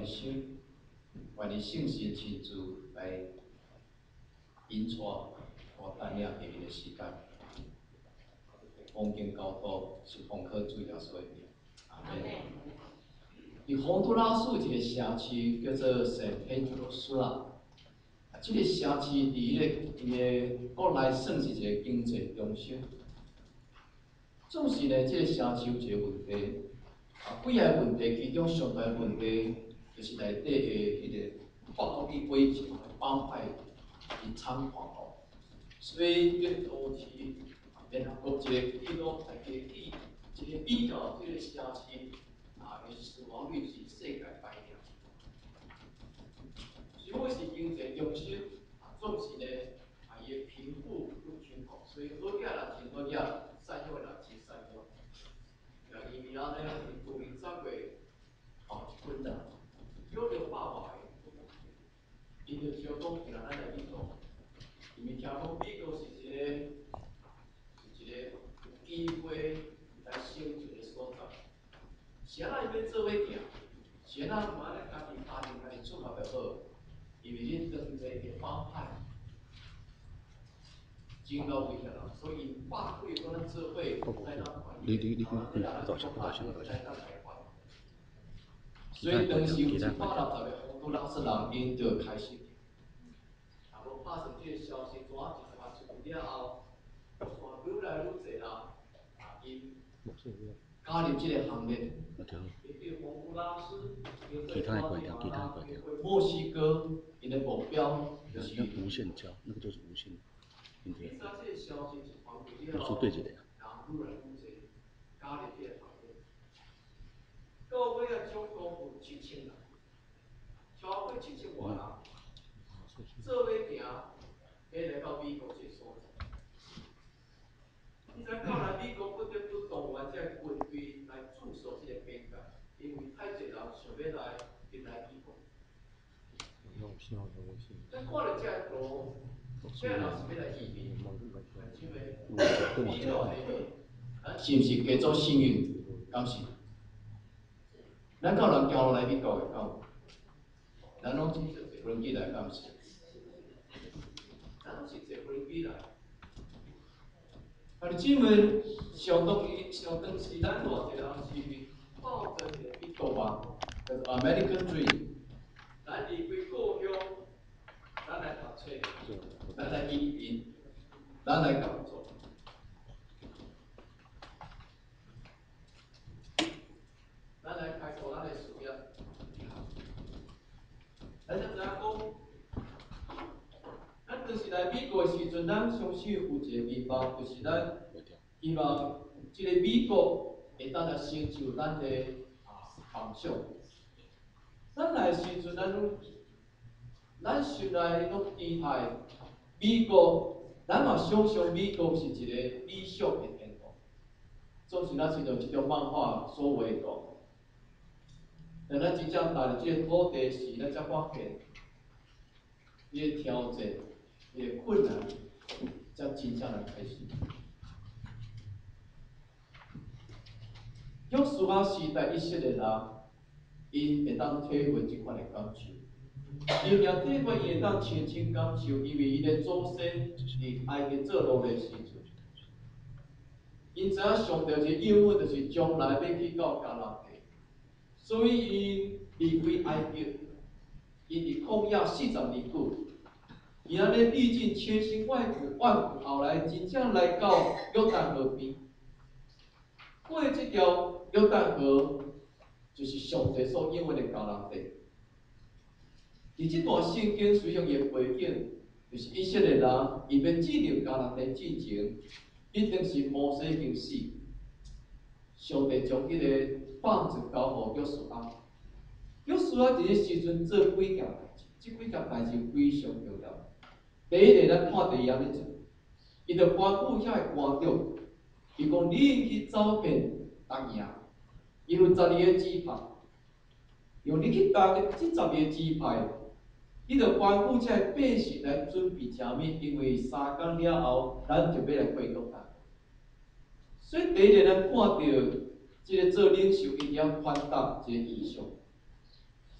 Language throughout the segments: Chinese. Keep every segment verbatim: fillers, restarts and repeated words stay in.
心，愿意信心亲自来引带我带领下面的时间。恭敬交托是奉靠主耶稣的名，阿门。伫洪都拉斯一个城市叫做圣佩德罗斯啦。啊，这个城市伫迄个因个国内算是一个经济中心。总是呢，这个城市有一个问题，啊，几个问题，其中上大的问题就是内底的迄个法度比规情的帮派伊猖狂哦，所以这导致联合国一个记录来提起，一个比较这个城市啊的死亡率是世界排名。虽然是经济中心，啊，总是呢，啊，伊的贫富不均衡，所以好囝人真好囝，善良人真善良。啊，移民啊呢，是旧年十月后一群人，有着百万个，因着想讲，今仔咱来美国，因为听讲美国是一个，是一个有机会来生存的所在。是啊，咱要做伙行，是啊，咱嘛咱家己家庭家己出发就好。因为恁当地的帮派真够危险啦，所以百几个咱做伙来当团你你你啊， 你咱人多少多少多少？ 来当台湾。所以当时有一百六十个洪都拉斯人因就开始，啊，无拍成这个消息纸一传出去了后，哇，愈来愈侪人啊，因加入这个行列。 其他的关掉，其他的关掉。 墨西哥，因的目标就是。 那无线交，那个就是无线。今天。我说对着的呀。 到尾啊，总共有七千人，超过七千万人，做伙行，要来到美国这所在。你知到来美国不得不动员这军队来驻守这个边界，因为太侪人想要来进来美国。咱看了这个图，这个人是要来移民，因为美国那边，啊，是毋是加做幸运？敢是？咱到人行路来美国的敢？咱拢是坐飞机来敢是？咱拢是坐飞机来。啊，姊妹，上当伊上当时咱偌济人是抱着一个美国梦，叫做 American Dream。咱离开故乡，咱来读册，咱来移民，咱来工作。咱来开拓咱的事业。咱才知影讲，咱当时来美国的时阵，咱相信有一个美梦，就是咱希望这个美国会当来成就咱的啊梦想。咱来时阵，咱拢，咱心内拢期待美国，咱嘛想象美国是一个理想的天堂，总是咱是着一种漫画所画图。但咱真正踏入这个土地时，咱才发现，伊个挑战、伊个困难，才真正来开始。约书亚时代以色列人，因会当体会即款的感受，因也体会伊会当深深感受，因为伊的祖先伫埃及做奴隶时阵，因知影上帝一个应允就是将来要去到迦南地。所以，伊离开埃及，因伫旷野四十年久，伊安尼历尽千辛万苦，万苦后来，真正来到约旦河边。过这条约旦河，就是上帝所应允的迦南地。伫这段圣经虽然伊的背景，就是以色列人伊要进入迦南地之前，一定是摩西已经死，上帝将迄个棒子交互约书亚。约书亚伫个时阵做几件代志，即几件代志非常重要。第一个，咱看第二样咧做，伊着关顾遐个官长，伊讲你去走遍东亚，因为十二个支派，用你去搭即十二个支派，你着关顾遮个百姓来准备食物，因为三工了后，咱就要来过约旦。所以第一个，咱看到即个做领袖一定要传达一个意向。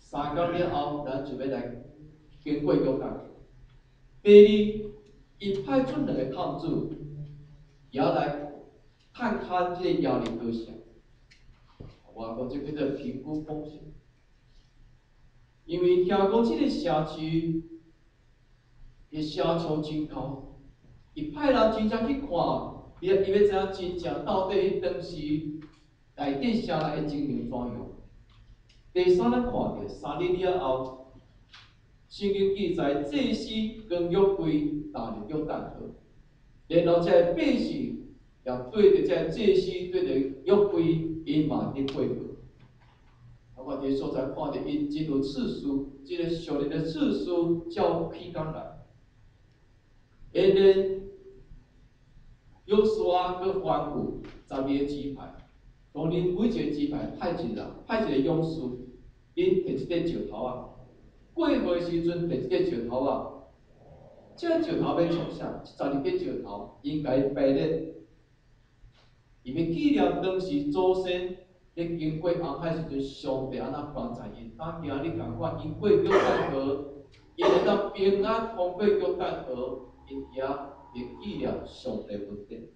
三工了后，咱就要来经过约旦。第二，伊派出两个探子，也来探勘这个亚历哥城。我讲这叫做评估风险，因为听讲这个社区的城墙真高，伊派人真正去看，伊伊要知影真正到底迄当时内底城内的情形怎样。第三，咱看到三日了后，圣经记载祭司跟约柜踏入约旦河，然后这个百姓也对着这个祭司对着约柜，伊嘛伫过河。啊，我伫所在看到因进入次数，即、这个属灵的次数照起工来，因呢，约书亚佮吩咐十二个支派，当恁每一个支派派一人，派一个勇士，恁摕一块石头啊，过河时阵摕一块石头啊，这个石头要创啥？十二块石头应该摆咧，伊要纪念当时祖先。咧经过红海时阵，上帝安怎帮助因？当今日共款，因过约旦河，因会当平安通过约旦河，因也会纪念上帝恩典。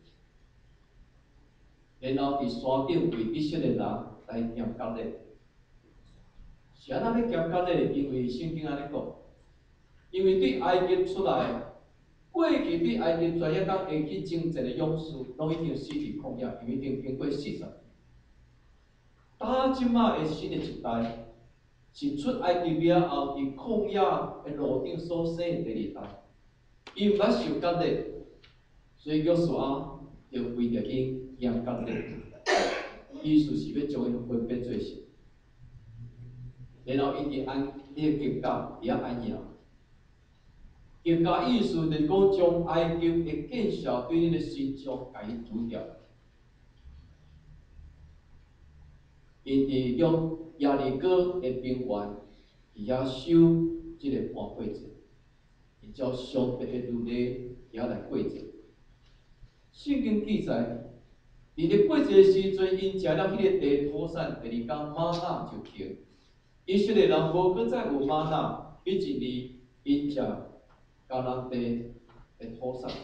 然后伫山顶为以色列人来行割礼。是安怎要行割礼？因为圣经安尼讲，因为对埃及出来，过去对埃及在遐当会去征战的勇士，拢已经死伫旷野，因为已经经过四十年。当即马的新的一代，是出埃及了后，伫旷野的路顶所生的第二代，伊毋捌受割礼，所以约书亚就为着因行割礼，意思是要将因分别做成。然后因伫安，伊个结构也安样。结构意思就是讲，将埃及的建设对恁的心中，甲伊除掉。因伫约亚利哥的平原，伊遐守即个盘过节，伊照上帝的律例也来过节。圣经记载，伫咧过节时阵，因食了迄个地土产，第二天玛纳就停。以色列人无搁再有玛纳，彼一年因食迦南地的土产。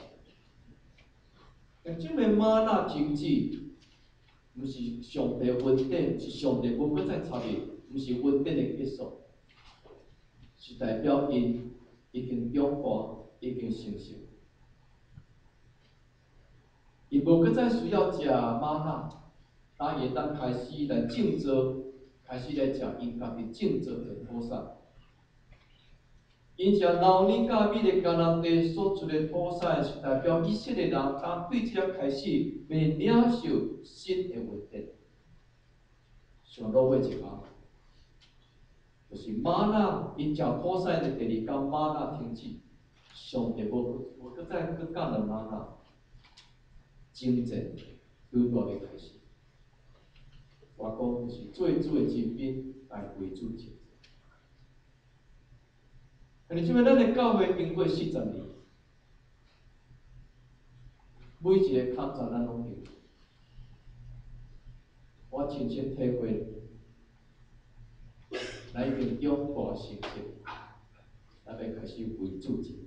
但即个玛纳停止。毋是上帝恩典，是上帝无搁再插入，毋是恩典的结束，是代表因已经长大，已经成熟，伊无搁再需要食玛纳，当伊当开始来种植，开始来食因家己种植的土产。因食老年甲米的迦南地所出的土产，是代表以色列人当对这开始要领受新的恩典。上落尾一项，就是玛纳因食土产的第二天，玛纳停止，上帝无无搁再搁降了玛纳，征战愈大要开始。我讲就是做主的精兵来为主征。但是即摆咱的教会经过四十年，每一个抗战咱拢经过，我亲身体会，咱已经长大成熟，咱要开始为主征。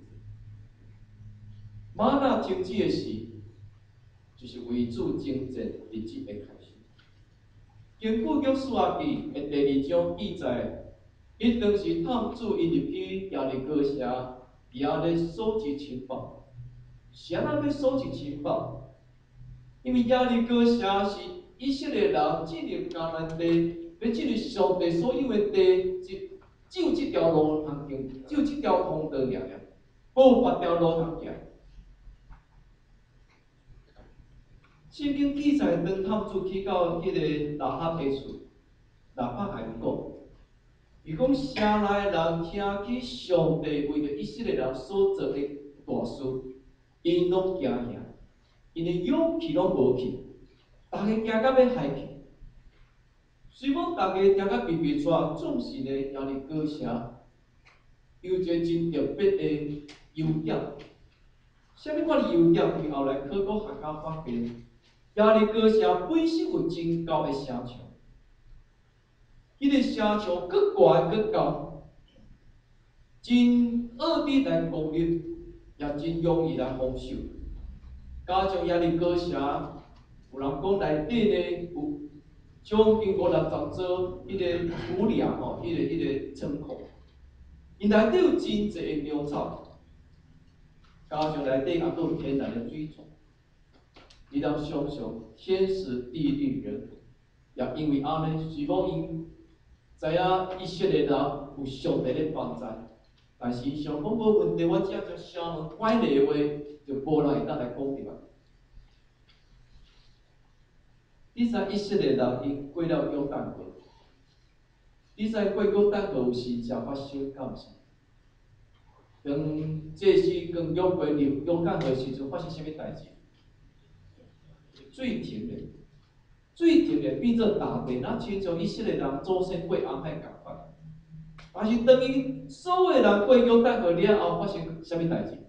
玛纳停止的事，就是为主征战日子的开始。根据约书亚记的第二章记载。因当时探子因入去亚利哥城，也咧收集情报。是安怎要收集情报？因为亚利哥城是以色列人进入迦南地，要进入上帝所有的地，只有这条路通行，只有这条通道尔尔，无别条路通行。圣经记载，当探子去到迄个拉哈的厝，拉哈还讲。伊讲城内人听起上帝为着以色列人所做的大事，因拢惊吓，因的勇气拢无去，大家惊到要害去。虽讲大家惊到避避带，总是呢，亚利哥城有一个真特别的优点。啥物款的优点？伊后来考古学家发现，亚利哥城本身有真高的城墙。 伊个城墙搁悬搁高，真恶地来攻击，也真容易来防守。加上遐哩高城，有人讲内底呢有将近五六十座迄个土梁吼，迄、那个迄、那个仓库，因内底有真侪的粮草，加上内底也佫有天然的水泉。你当想想，天时地利人和，也因为安尼，虽讲因知影以色列人有上帝的帮助，但是上讲无问题，我只要声门歹丽的话，就无人会当来攻击啊。你知以色列人因过了约旦河，你知过约旦河有事情发生，敢毋是？当这是刚约过入约旦河时阵，发生啥物代志？水停了，水停了变做大地，那亲像以色列人祖先过红海共款。但是当伊所有人过约旦河了后，发生啥物代志？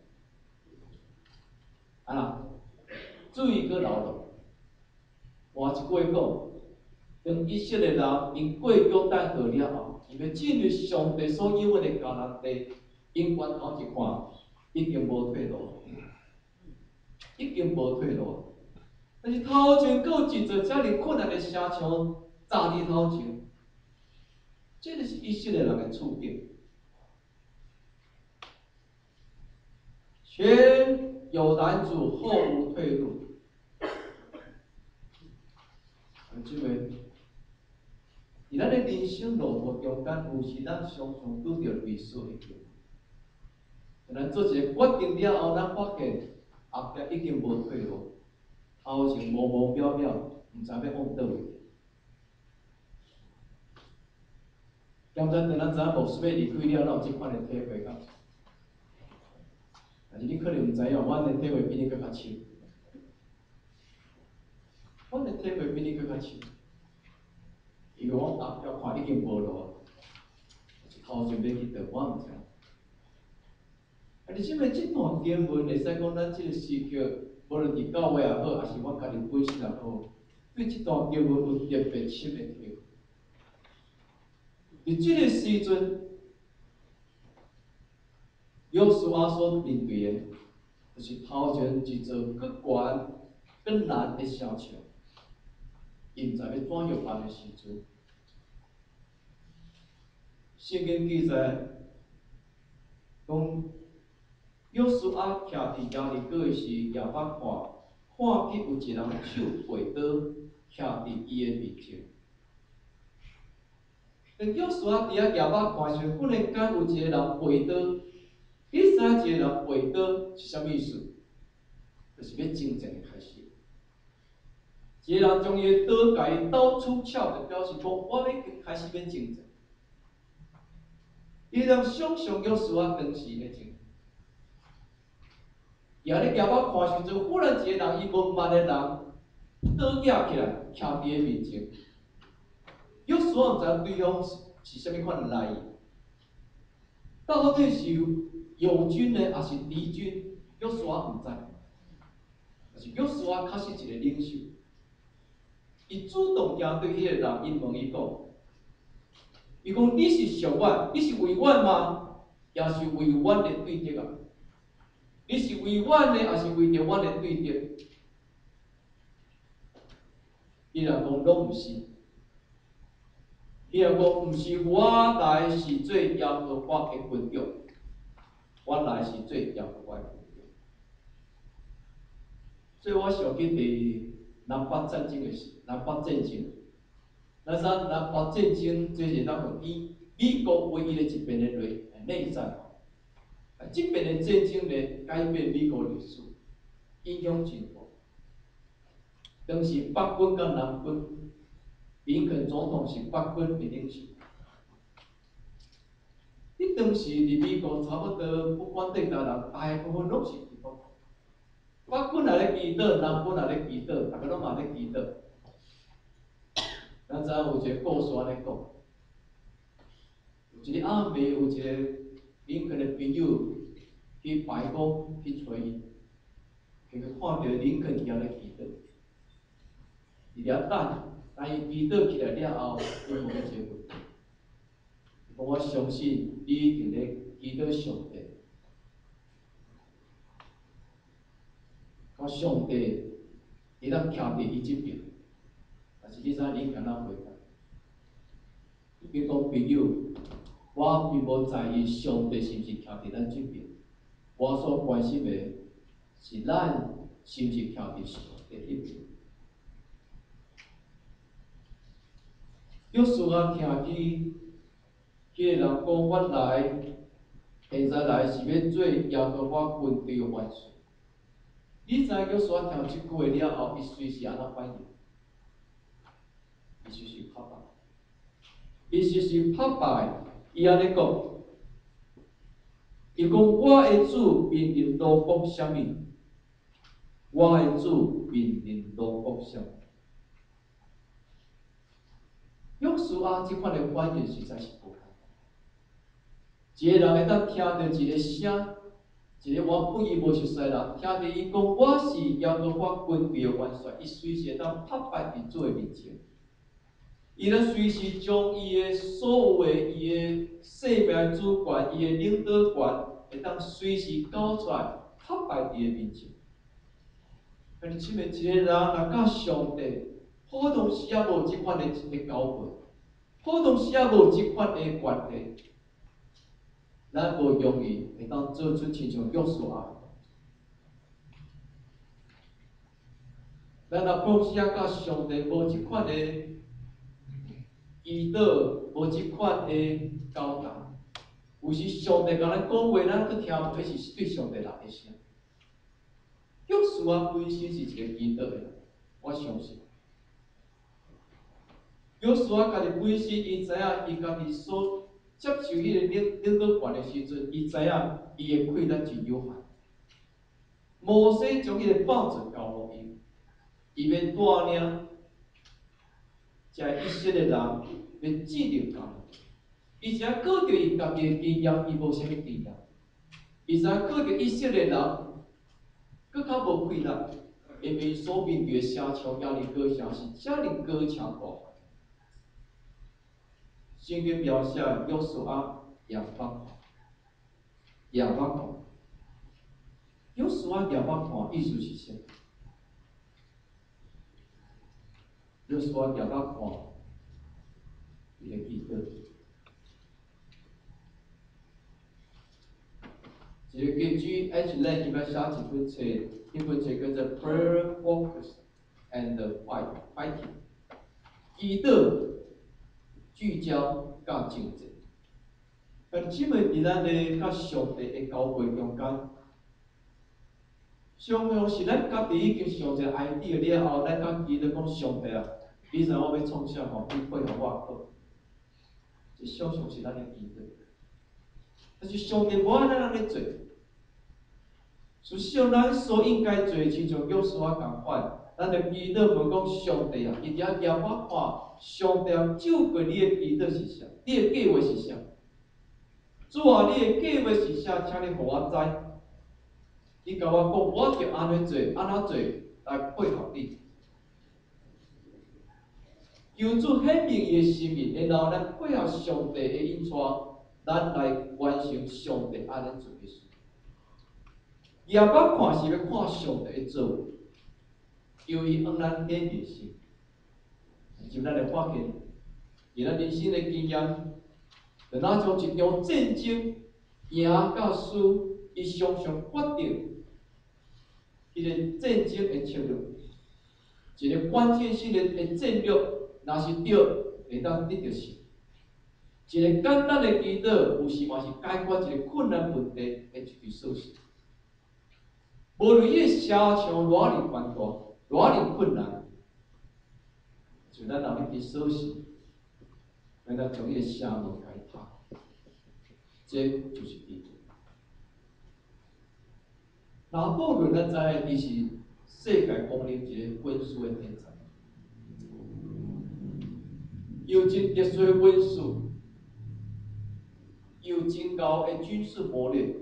啊啦，水搁流落。换一句话讲，当以色列人因过约旦河了后，因要进入上帝所应许的迦南地，因回头一看，已经无退路，已经无退路。但是头前佫有一座遮尔困难的城墙站伫头前，这就是以色列人的处境。前有拦阻，后无退路。即个，伫咱的人生路途中间，有时咱常常拄着类似的境况。咱做一个决定了后，咱发现后壁已经无退路。头前模模渺渺，毋知要往倒位。敢知等咱知影牧师要离开了，咱有即款的体会甲？但是你可能毋知影，阮的体会比你搁较深。阮的体会比你搁较深，因为我后壁看已经无路啊，头前要去倒，我毋知。啊，你即个即段经文会使讲咱即个时刻。无论伫教会也好，还是我家己本身也好，对即段经文有特别深的体会。伫即个时阵，约书亚所面对的，就是头前一座搁悬、搁难的城墙，因毋知要怎样办的时阵，圣经记载讲。约书亚徛伫亚利哥的时，也捌看，看见有一人手背刀徛伫伊的面前。当约书亚伫遐也捌看时，忽然间有一个人背刀，你知影一个人背刀是啥物意思？就是要征战的开始。一个人将伊的刀甲伊刀出鞘，就表示讲我要开始要征战。你通想象约书亚当时的情。也咧夹我看时阵，忽然一个人，伊文盲的人，倒举起来，徛伫伊面前。约书亚毋知对方是是啥物款的来意，到底是友军呢，还是敌军？约书亚毋知。但是约书亚确实一个领袖，伊主动行对迄个人，因问伊讲：，伊讲你是属我，你是为我吗？也是为我的对敌啊？你是为阮的，还是为着阮的对敌？伊若讲拢毋是，伊若讲毋是，我来是做耶和华的君长，我来是做耶和华的君长。所以我想起第南北战争的时，南北战争，咱知南北战争这是咱互美美国唯一的一边的内内战。即边的战争咧改变美国历史，影响真大。当时北军甲南军，林肯总统是北军的领袖。迄当时伫美国差不多不管对家人，大部分拢是基督徒。北军也咧祈祷，南军也咧祈祷，大家拢嘛咧祈祷。咱知影有一个故事安尼讲，有一个暗暝，有一个。林肯的朋友去白宫去找伊，结果看到林肯伫遐咧祈祷，伫遐等，但伊祈祷起来了后，伊问一个问题： 讲我相信你一定咧祈祷上帝，甲上帝，伊当徛伫伊即边，但是你知你敢若回答？比如讲朋友，我并无在意上帝是毋是徛伫咱即边，我所关心的是咱是毋是徛伫上帝迄边。约书亚听见，迄个人讲：“我来，现在来是要做耶和华军队的元帅。”你知约书亚听即句话了后，伊随时安怎反应？伊随时拍板，伊随时拍板，伊安尼讲：“伊讲我的主命令罗国啥物？我的主命令罗国啥物？”约书亚即款的反应实在是无简单。一个人会当听到一个声，一个我本意无熟悉的人，听到伊讲我是耶和华军队的元帅，伊随时会当拍板伫主的面前，伊咧随时将伊的所有的伊的生命主权、伊的领导权，会当随时交出来，拍板伫伊面前。但是，即个一个人若甲上帝，普通时也无即款的一个交配，普通时也无即款的关系，咱无容易会当做出亲像约书亚。咱若普通时也甲上帝无即款的祈祷，无即款的交谈，有时上帝甲咱讲话，咱去听，迄是对上帝来的声。约书亚本身是一个祈祷的人，我相信。约书亚家己本身，伊知影伊家己所接受迄个领领导权的时阵，伊知影伊的气力真有限。摩西将迄个棒子交互伊，伊要带领这以色列人要制定工，伊只靠着伊家己的经验，伊无啥物经验，伊只靠着以色列人，佫较无气力，因为所面对的城墙压力高强是遮尔高强大。圣经描写约书亚也捌看，也捌看。约书亚也捌看，意思是啥？约书亚也捌看，伊个记得。一个记 G H 咧，伊捌写一本册，迄本册叫做《Prayer Focus and Fight Fighting》，祈祷、聚焦甲竞争。但即门伫咱咧甲上帝的交配中间，上向是咱家己已经想一个 idea 了后，咱甲祈祷讲上帝啊，你知影我要创啥吼？你配合我好。这上上是咱的祈祷，但是上帝无爱咱安尼做。事实上，咱所应该做，亲像约书亚共款，咱着祈祷问讲上帝啊，伊伫遐验我看，上帝啊，照过你的祈祷是啥？你的计划是啥？主啊，你的计划是啥？请你互我知。你甲我讲，我着安尼做，安怎做来配合你？求主显明伊的心意，然后咱配合上帝的引带，咱来完成上帝安尼做的事。也捌看是要看上帝的作为，由伊向咱显明心。就咱来发现，以咱人生的经验，就哪将一场战争赢到输，伊常常决定伊个战争的策略。一个关键性的的战略，若是对，会当得到胜。一个简单的祈祷，有时嘛是解决一个困难问题的一句锁匙。无论伊个城墙偌尔宽大，偌尔困难，就咱若要去锁匙，咱得将伊个城门开打，这就是祈祷。拿破仑咱知影，伊是世界公认一个军事的天才，有真特殊的军事，有真高的军事谋略。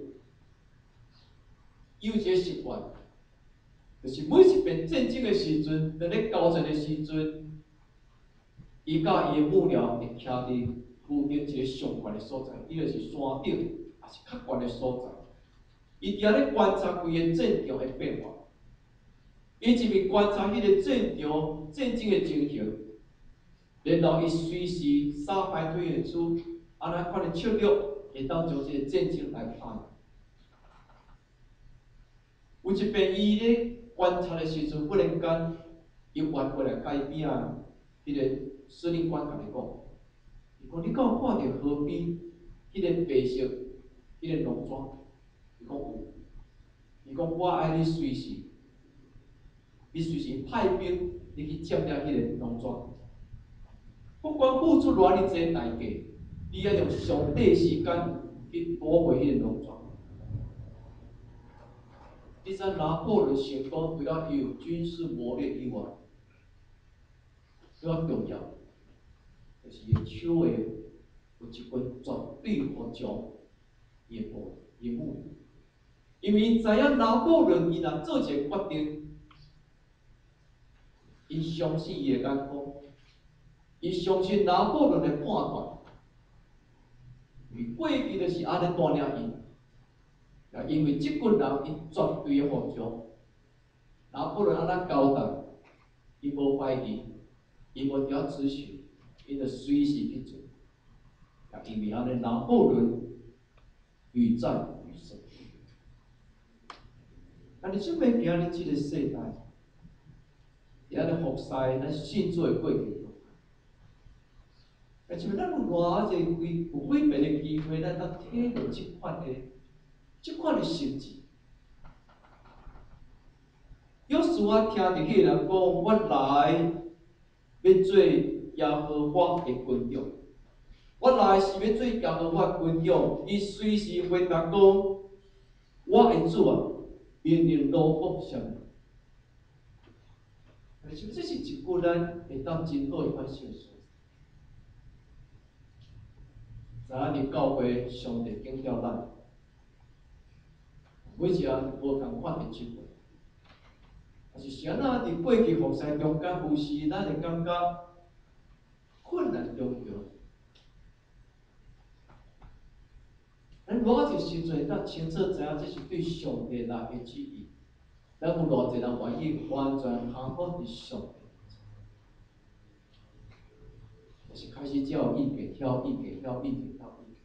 有一个习惯，就是每一遍战争的时阵，在咧交战的时阵，伊甲伊的幕僚会徛伫固定一个上悬的所在，伊就是山顶，也是较悬的所在。伊伫遐咧观察规个战场的变化，伊一面观察迄个战场战争的情形，然后伊随时撒派推演出安怎款的策略，会当将即个战争来打赢。有一遍，伊咧观察的时阵，忽然间，伊原过来甲伊边仔迄个司令官甲伊讲，伊讲你敢有看到河边迄个白色迄个农庄？伊讲有。伊讲我爱你随时，你随时派兵，你去占领迄个农庄。不管付出偌尔济代价，你要用上短时间去夺回迄个农庄。你知拿破仑成功，除了伊有军事谋略以外，比较重要，就是伊手诶有一份绝对服从伊诶目伊诶目的。因为伊知影拿破仑伊若做一个决定，伊相信伊诶眼光，伊相信拿破仑诶判断。因为过去就是安尼带领伊。啊，因为即群人伊绝对的服从，拿破仑安怎交代，伊无怀疑，伊无调咨询，伊就随时去做。啊，因为安尼拿破仑屡战屡胜。啊，你即摆今日即个世代，伫安尼服侍咱信主的过程中，啊，像咱有偌济几有几遍的机会，咱当体会即款的。即款的实质，有时我听着迄个人讲，我来要做耶和华的军长，我来是要做耶和华军长。伊随时回答讲，我的主啊，命令罗国啥物？但是这是一句咱会当真好的反省说。知影伫教会，上帝拣挑咱。每一人无共款的机会，但是谁啊？伫过去服侍中间，有时咱会感觉困难重重。咱偌济时阵，咱清楚知影这是对上帝来的旨意。咱有偌济人愿意完全降服伫上帝，就是开始照意见挑意见挑意见挑意见。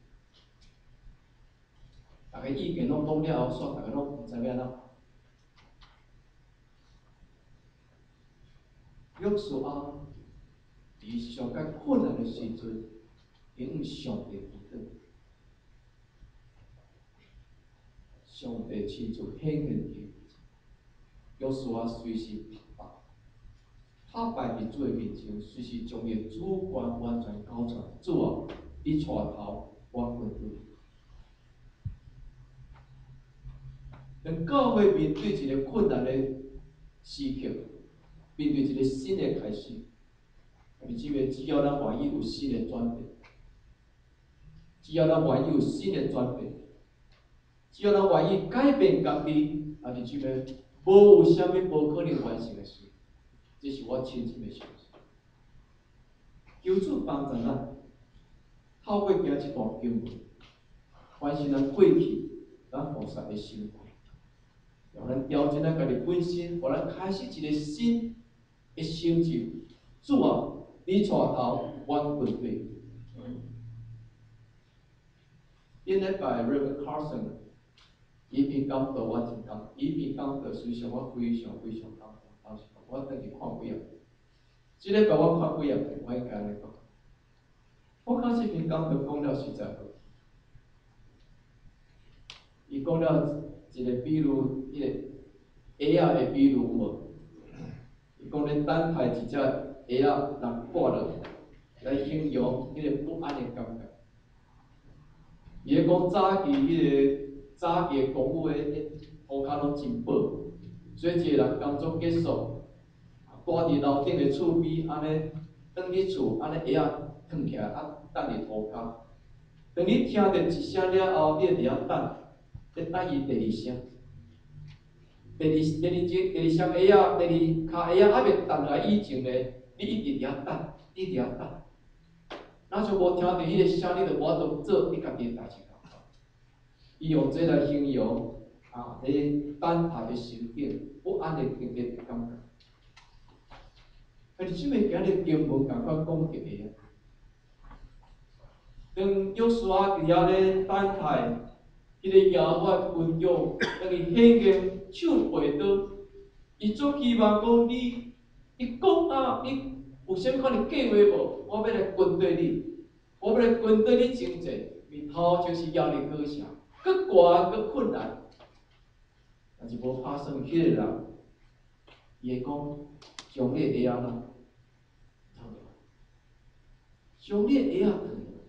大家意见拢讲了后，煞大家拢毋知要安怎办。约书亚伫上较困难的时阵，向上帝祈祷，上帝亲自显现伊。约书亚随时拍败，拍败伫主的面前，随时将伊的主权完全交出来。主啊，你带头，我跟对。当教会面对一个困难的时刻，面对一个新的开始，你姊妹，只要咱愿意有新的转变，只要咱愿意有新的转变，只要咱愿意改变家己，啊，你姊妹，无有啥物无可能完成的事。这是我深深的相信。求主帮助咱，透过行一段经文，反省咱过去咱服侍的生活。让咱调整咱家己本身，互咱开始一个新的成就。主啊，你带头，我跟对。顶礼拜 Reverend Carson 伊篇讲道我真感，伊篇讲道实际上我非常非常感动。当时我等去看几页，即礼拜我看几页，我应该安尼讲。我看这篇讲道讲了实在好，伊讲了。一个比如，迄个鸭仔的比如无？伊讲咧等待一只鸭仔人挂落来形容迄个不安的感觉。伊咧讲早期迄个早期公务的涂骹拢真薄，所以一个人工作结束，住伫楼顶的厝边，安尼转去厝，安尼鸭仔躺起来，啊等伫涂骹。当你听着一声了后，你会伫遐等。咧等伊第二声，第二、第二节、第二声下仔，第二骹下仔还袂动来以前咧，你一直伫遐等，你伫遐等。 那就无听到迄个声，你就无法度做你家己的代志共款。伊用这来形容啊，你等待的心境不安的经历的感觉。啊，即个今日经文共款讲一个啊。当约书亚伫遐咧等待，迄个亚伯军长等伊显现手背倒，伊做希望讲你，你讲啊，你有啥款的计划无？我要来跟对你，我要来跟对你征战，面头就是压力高啥，搁悬搁困难，但是无发生，迄个人，伊会讲将你的鞋啦，将你的鞋脱。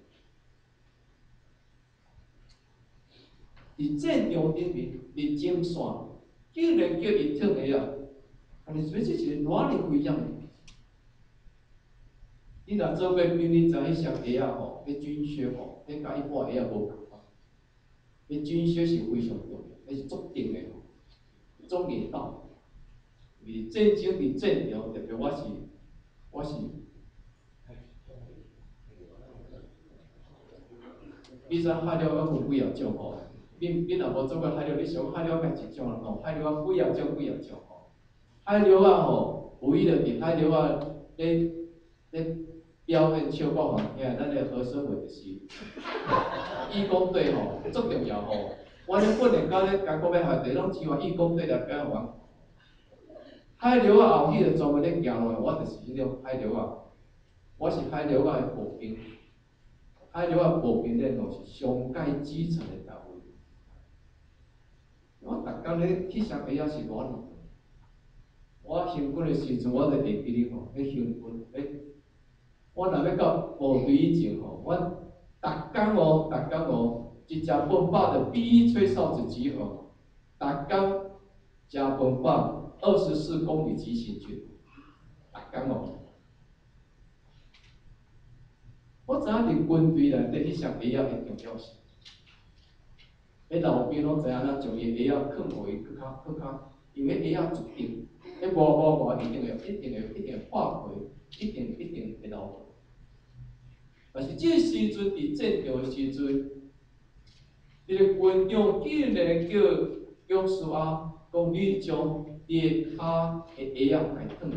伫战场顶面，伫前线，竟然叫伊脱鞋啊！安尼说这是一个哪里不一样的？你若做过兵，你知迄双鞋啊吼，迄军靴吼，迄甲一般鞋啊无共款。迄军靴是非常重要，迄是足定的吼，总会到。伫战争伫战场，特别我是我是。你知海鸟有分几啊种吼？你你若无做过海鸟，你想海鸟该一种人吼？海鸟啊几啊种几啊种吼？海鸟啊吼，有伊着伫海鸟啊咧咧表演唱歌互听，咱的和声会就是义工队吼，足重要吼。我咧训练到咧甲国要学地，拢只话义工队来表演完。海鸟啊后迄个专门咧行路，我就是迄种海鸟啊，我是海鸟啊的步兵。海鸟啊步兵练路是上界基层的单位。我逐工咧去上鞋啊是偌年。我行军的时阵，我就会记哩吼，咧行军，诶，我若要到部队以前吼，我逐工哦，逐工哦，一食饭饱就逼吹哨子集合，逐工食饭饱，二十四公里急行军，逐工哦。我知影伫军队内底，迄双鞋啊的重要性。迄老兵拢知影咱将伊鞋啊藏互伊搁较搁较，因为鞋啊注定。迄无无无一定会一定会一定会破皮，一定一定会流。但是这时阵伫战场的时阵，迄个军长竟然叫约书亚讲你将你的脚的鞋啊改脱。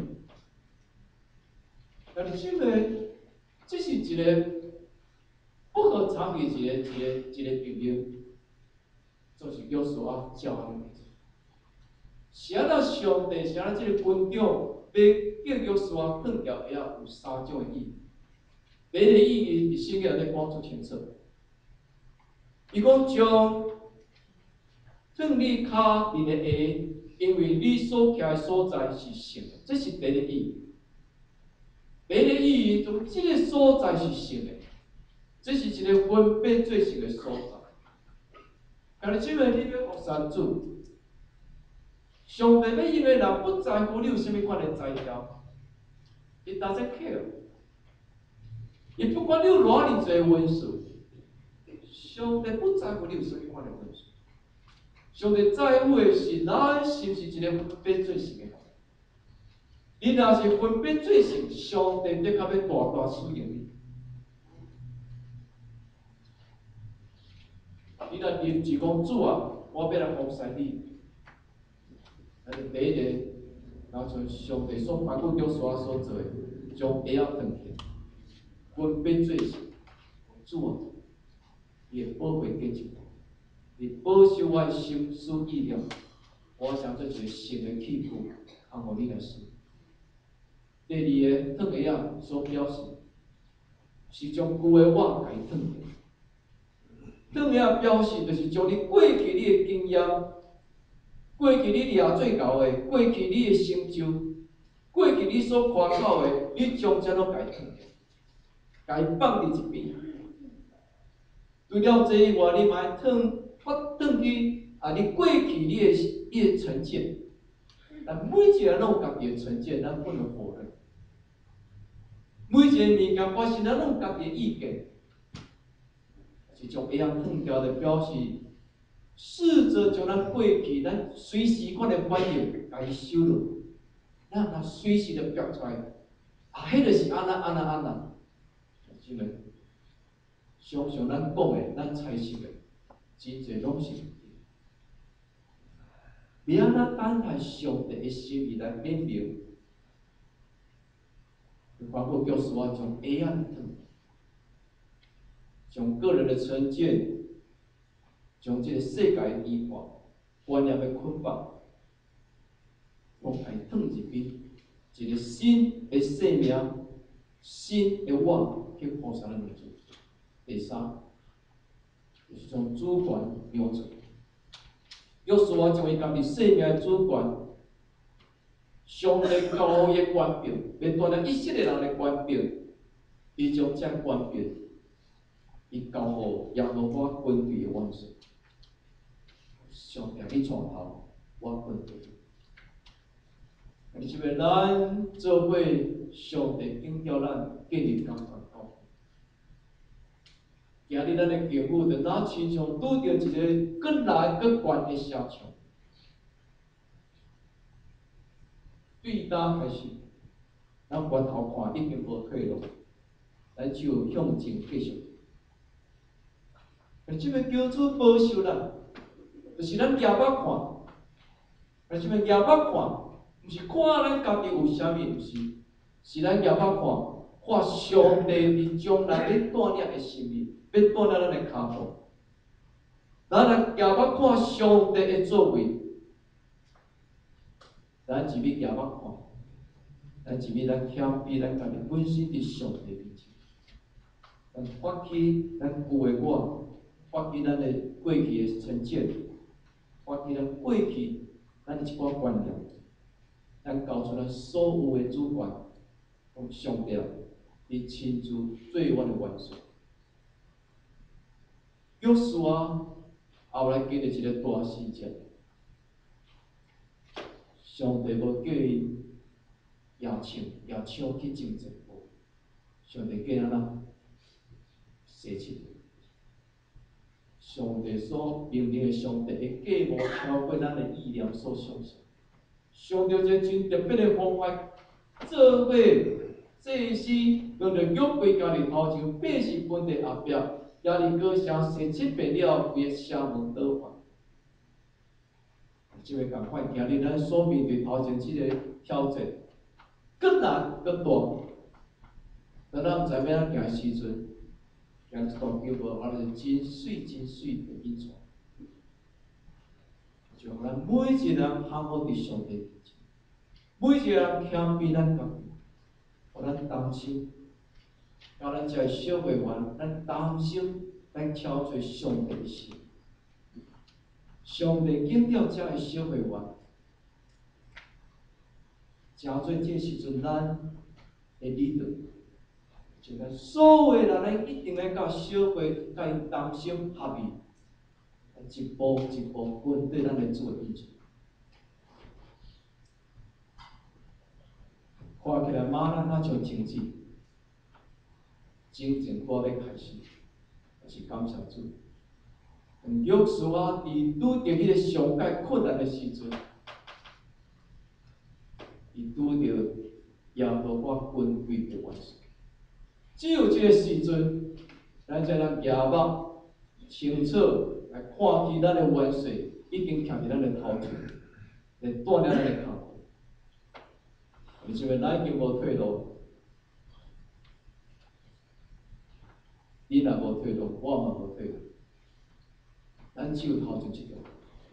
但是这个这是一个不合常理一个一个一个朋友，就是约书亚教的。是安那上帝是安那即个军长要叫约书亚脱掉鞋啊，有三种的意义。第一个意义，伫圣经内底讲出清楚。伊讲将脱你脚面的鞋，因为你所徛的所在是圣的，这是第一个意义。第一个意义，就即个所在是圣的，这是一个分别做圣的所在。但是即个你要服三主。上帝要用的人不在乎你有啥物款的才调，伊 doesn't care。伊不管你有偌尼侪文数，上帝不在乎你有啥物款的文数。上帝在乎的是咱是毋是一个分别做圣的人。你若是分别做圣，上帝的确要大大使用你。你若认是讲主啊，我要来服侍你。第一个，然后像上帝所吩咐约书亚所做的，将鞋啊脱去，分别做圣。主啊，伊会保卫建筑，伊保守我的心思意念。我想做一个圣的器具，通互你来使。第二个，脱鞋啊所表示，是将旧的我甲伊脱去。脱鞋啊表示，就是将你过去你的经验。过去你掠最高的，过去你的成就，过去你所夸口的，你将这拢甲伊脱去，甲伊放伫一边。除了这以外，你嘛转发转去啊！你过去你的你的成见，但每一个人拢有家己的成见，咱不能否认。每一个物件发生，咱拢有家己的意见，是将鞋啊脱掉的表示。试着将咱过去咱随时款的反应，甲伊收落，咱若随时的表出来，啊，迄就是安那安那安那，真个常常咱讲的、咱采信的，真侪拢是。要安怎等待上帝的心意来显明？包括叫使我从黑暗里头，从个人的成见，从这个世界的依法、观念的捆绑，我来转入去一个新的生命、新的我去互相的帮助。第三，就是从主权标准。要使我成为家己生命的主权，上帝交予的权柄，要带领一切的人的权柄，伊将这权柄，伊交予耶和华军队的元帅。上帝你创头，我军队。是为咱做伙上帝警告咱建立感传道。今日咱的教父，就咱亲像拄着一个更难更悬的城墙。对咱开始，咱回头看已经无退路，咱只有向前继续。而这个救主保守咱，就是咱夜捌看，而这个夜捌看。毋是看咱家己有啥物，毋是，是咱夜捌看，看上帝伫将来要带领的生命，要带领咱的脚步。咱来夜捌看上帝的作为，咱一面夜捌看，咱一面咱谦卑，咱家己本身伫上帝面前，咱发起咱旧的我，发起咱的过去的成见，发起咱过去咱的一寡观念。咱交出咱所有的主权，用上帝伫亲自做阮的元帅。约书亚后来经历一个大事件，上帝无叫伊野枪野枪去征战，上帝叫咱哪射击。上帝所命令的，上帝的计谋超过咱的意念所想象。上帝一个真特别的方法，做伙祭司用着约柜家己头前，百姓本地后壁，也哩高声射七遍了，规个城门倒坏。即个共款，今日咱所面对头前即个挑战，更难更大。当咱毋知要安怎行时阵，行一段叫无，而是真水真水的引传。就咱每一个人降服伫上帝面前，每一个人谦卑咱家己，互咱担心，甲咱遮小会员，咱担心咱挑做上帝的心。上帝拣了遮个小会员，诚做这时阵咱的理导，就咱所有人，咱一定要甲小会甲因同心合意。一步一步跟对咱的主的面前，看起来马咱那像停止，真正我要开始，是感谢主。约书亚伫拄着迄个上界困难的时阵，伊拄着耶和华军队的元帅。只有这个时阵，咱才能夜目清楚。来看见咱的元帅已经徛伫咱的头前，来带领咱的脚步。而且咱已经无退路，你若无退路，我嘛无退路。咱只有头前一条。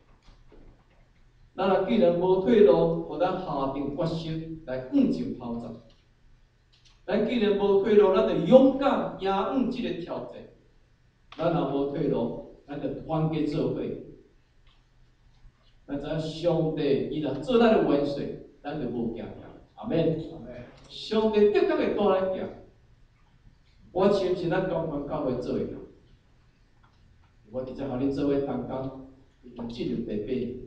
咱若既然无退路，互咱下定决心来向前跑走。咱既然无退路，咱就勇敢迎向这个挑战。咱若无退路，咱就团结做伙，咱知影上帝伊若做咱的元帅，咱就无惊惊。阿免。上帝的确会带咱行。我相信咱光光教会做会到。我直接互你做伙同工，已经进入第八年。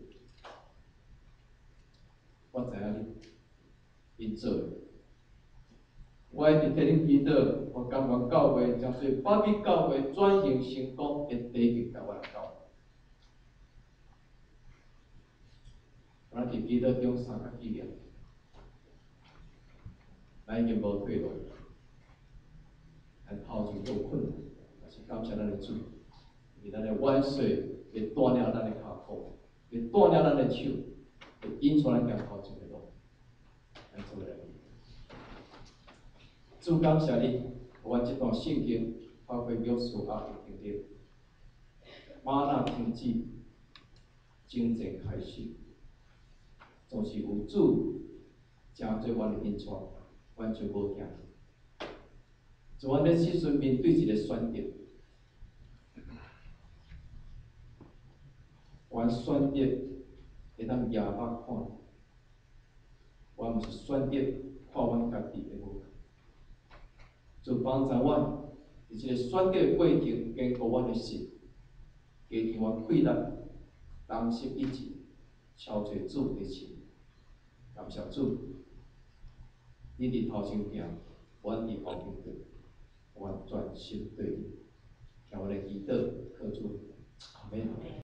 我知影你，因做的。我一直替恁祈祷，我甘愿教会将做百米教会转型成功的第一个教会来教。咱伫祈祷中三个纪念，咱已经无退路，但头前有困难，也是感谢咱的主，为咱的万岁，会带领咱的脚步，会带领咱的手，会引出咱行头前的路。咱做来。主感谢你，阮这段圣经透过约书亚的经历，玛纳停止，征战开始，总是有主正做阮的引带，阮就无惊。就阮咧时阵面对一个选择，阮选择会当夜目看，阮毋是选择看阮家己的无。就帮助阮伫即个选择的过程，坚固阮的心，加强阮气力，同心一致，超越主的心。感谢主，你伫头前行，阮伫后面跟，阮专心对你。听我的祈祷，靠主，阿门。